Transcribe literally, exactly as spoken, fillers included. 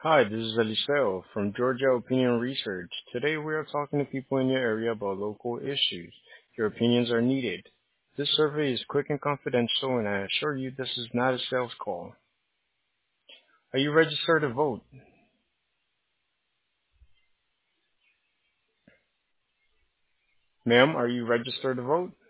Hi, this is Eliseo from Georgia Opinion Research. Today we are talking to people in your area about local issues. Your opinions are needed. This survey is quick and confidential, and I assure you this is not a sales call. Are you registered to vote? Ma'am, are you registered to vote?